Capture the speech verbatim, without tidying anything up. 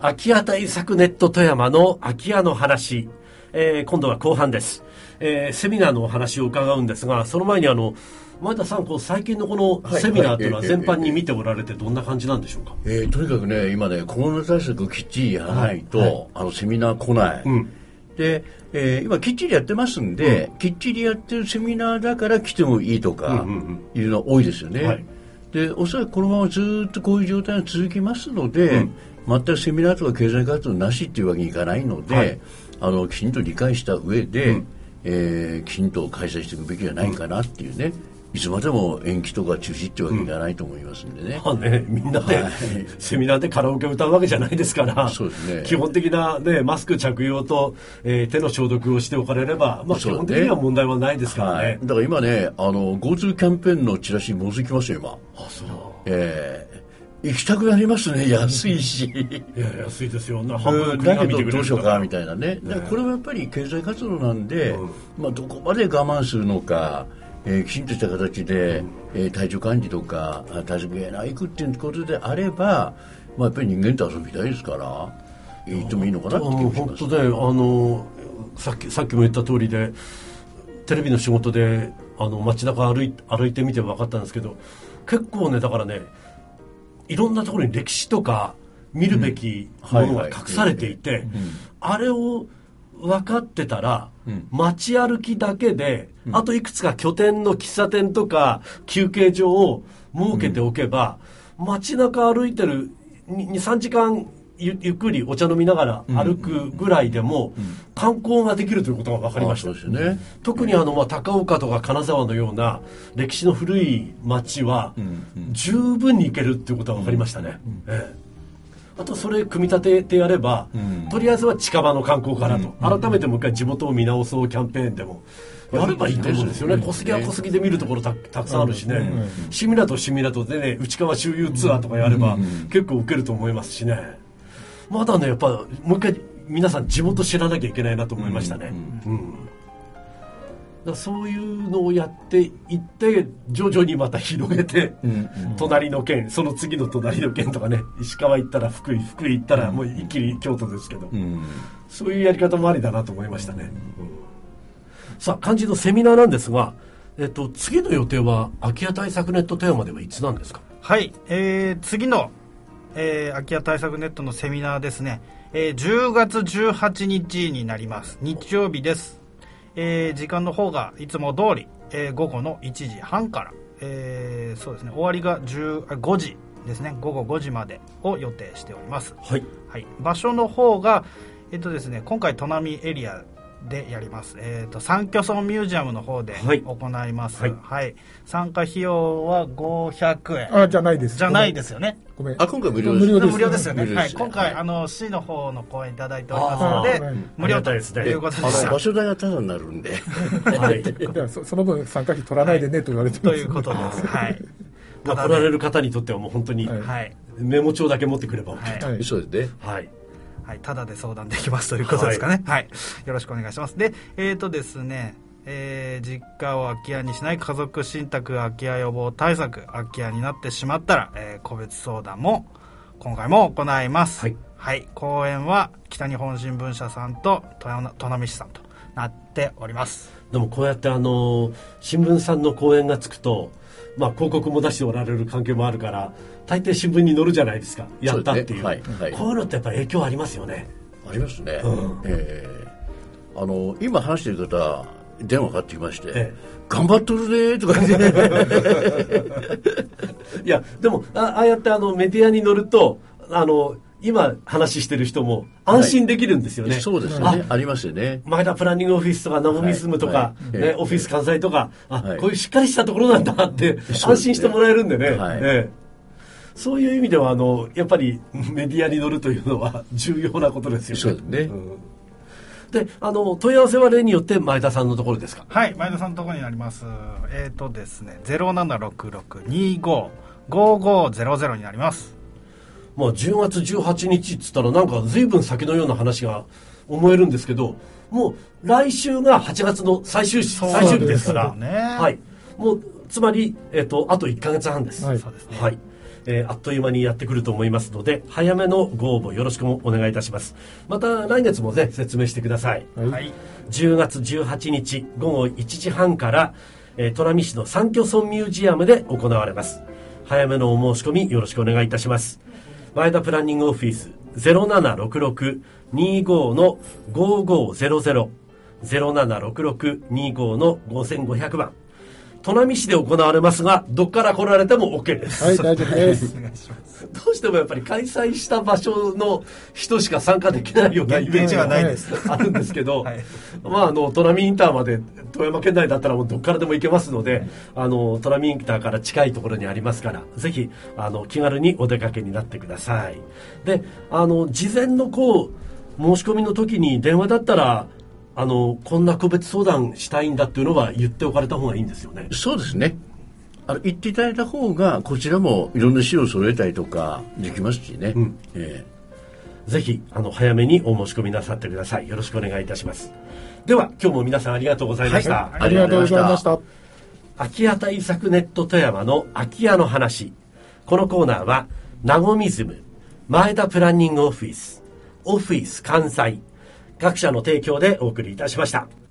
空き家対策ネット富山の空き家の話、えー、今度は後半です、えー、セミナーのお話を伺うんですが、その前にあの前田さん、こう最近のこのセミナーというのは全般に見ておられてどんな感じなんでしょうか。 えーえーえー、とにかくね、今ね、コロナ対策をきっちりやらないと、はいはい、あのセミナー来ない、うん、で、えー、今きっちりやってますんで、うん、きっちりやってるセミナーだから来てもいいとか、うんうんうん、いうのは多いですよね、はい、でおそらくこのままずっとこういう状態が続きますので、うん、全くセミナーとか経済活動なしっていうわけにいかないので、はい、あのきちんと理解した上で、うん、えー、きちんと開催していくべきじゃないかなっていうね、いつまでも延期とか中止ってわけにいかないと思いますんでね、 うんまあ、ねみんなで、はい、セミナーでカラオケを歌うわけじゃないですから、 そうですね、 基本的な、ね、マスク着用と、えー、手の消毒をしておかれれば、まあ、基本的には問題はないですからね、はい、 だから今ね、あの GoTo キャンペーンのチラシものすごい来ますよ今。 あ、そう、 えー、行きたくなりますね、安いしいや安いですよ、半分だけどどうしようかみたいなね、だからこれはやっぱり経済活動なんで、うん、まあ、どこまで我慢するのか、えー、きちんとした形で、うんえー、体調管理とか対策がいくっていうことであれば、まあ、やっぱり人間と遊びたいですから言ってもいいのかなって気がします。 本当で、あのさっき、さっきも言った通りで、テレビの仕事であの街中歩い、歩いてみて分かったんですけど、結構ね、だからね、いろんなところに歴史とか見るべきものが隠されていて、あれを分かってたら、うん、街歩きだけで、うん、あといくつか拠点の喫茶店とか休憩所を設けておけば、うん、街中歩いてる にさんじかん ゆ, ゆっくりお茶飲みながら歩くぐらいでも、うんうん、観光ができるということが分かりました。 そうですね、 特にあの、まあ、高岡とか金沢のような歴史の古い街は、うんうん、十分に行けるということが分かりましたね、うんうんええ、あとそれ組み立ててやれば、うん、とりあえずは近場の観光からと、うん、改めてもう一回地元を見直そうキャンペーンでもやればいいと思うんですよね。小杉は小杉で見るところ た, たくさんあるしね、うんうん、シミラとシミラとでね、内川周遊ツアーとかやれば、うんうん、結構受けると思いますしね。まだね、やっぱもう一回皆さん地元知らなきゃいけないなと思いましたね、うんうんうん、だからそういうのをやっていって徐々にまた広げて、うんうん、隣の県、その次の隣の県とかね、石川行ったら福井、福井行ったらもう一気に京都ですけど、うん、そういうやり方もありだなと思いましたね、うんうん、さあ肝心のセミナーなんですが、えっと、次の予定は空き家対策ネットテーマではいつなんですか。 はい、えー、次の、えー、空き家対策ネットのセミナーですね、えー、じゅうがつじゅうはちにちになります。日曜日です。えー、時間の方がいつも通り、えー、午後のいちじはんから、えー、そうですね、終わりがごじですね、午後ごじまでを予定しております。 はい、 はい、場所の方が、えっとですね、今回砺波エリアでやります、えー、と三居村ミュージアムの方で行います、はいはい、参加費用はごひゃくえん。 あ、じゃないです。 じゃないですよね。 ごめん、あ、今回無料です。 無料です、無料ですよね。はい、今回あの市の方の講演いただいておりますので、無料ということでした。 場所代がタダになるんで、 はい、そ, その分参加費取らないでねと言われてます、 ということです。はい。 まあ、来られる方にとってはもう本当に、はい、メモ帳だけ持ってくれば OK と、 はい、そうですね。 はいはい、ただで相談できますということですかね、はいはい、よろしくお願いします。で、えーとですね、えー、実家を空き家にしない家族信託空き家予防対策、空き家になってしまったら、えー、個別相談も今回も行います。はい、はい、講演は北日本新聞社さんと砺波市さんとなっております。 でもこうやってあの新聞さんの講演がつくと、まあ、広告も出しておられる関係もあるから大抵新聞に載るじゃないですか、やったっていう、 はいはい、 こういうのってやっぱり影響ありますよね。 ありますね、うん、えー、あの今話している方電話かかってきまして、ええ、頑張っとるねとか言っていやでも あ, ああやってあのメディアに載るとあの今話してる人も安心できるんですよね、はい、 そうですね、 あ, ありますよね。 前田プランニングオフィスとかナモミズムとか、はいはい、ね、オフィス関西とか、あ、はい、こういうしっかりしたところなんだって安心してもらえるんでね、はい、ええ、そういう意味ではあのやっぱりメディアに載るというのは重要なことですよね。 そうですね、うん、 であの問い合わせは例によって前田さんのところですか。 はい、前田さんのところになります。えっとですね ゼロななろくろくにごごごゼロゼロになります。 まあ、じゅうがつじゅうはちにちっつったらなんか随分先のような話が思えるんですけど、もう来週がはちがつの最終日、最終日ですから、ね、はい、もうつまり、えーと、あといっかげつはんです。はい、はい、 えー、あっという間にやってくると思いますので、早めのご応募よろしくお願いいたします。また来月もね、説明してください。 はい、 じゅうがつじゅうはちにちごごいちじはんから、えー、砺波市の三居村ミュージアムで行われます。早めのお申し込みよろしくお願いいたします。前田プランニングオフィス ゼロななろくろくにごのごごゼロゼロ ゼロななろくろくにごのごせんごひゃくばん、砺波市で行われますが、どっから来られても OK です。 はい、大丈夫です。 お願いします。 どうしてもやっぱり開催した場所の人しか参加できないようなイメージがあるんですけど、はい、まああの砺波インターまで富山県内だったらもうどっからでも行けますので、あの砺波インターから近いところにありますから、ぜひあの気軽にお出かけになってください。で、あの事前のこう申し込みの時に電話だったら、あのこんな個別相談したいんだっていうのは言っておかれた方がいいんですよね。 そうですね。あの言っていただいた方がこちらもいろんな資料を揃えたりとかできますしね、うん、えー、ぜひあの早めにお申し込みなさってください。よろしくお願いいたします。では今日も皆さんありがとうございました。 はい、ありがとうございました。 空き家対策ネット富山の空き家の話。このコーナーはナゴミズム、前田プランニングオフィス、オフィス関西各社の提供でお送りいたしました。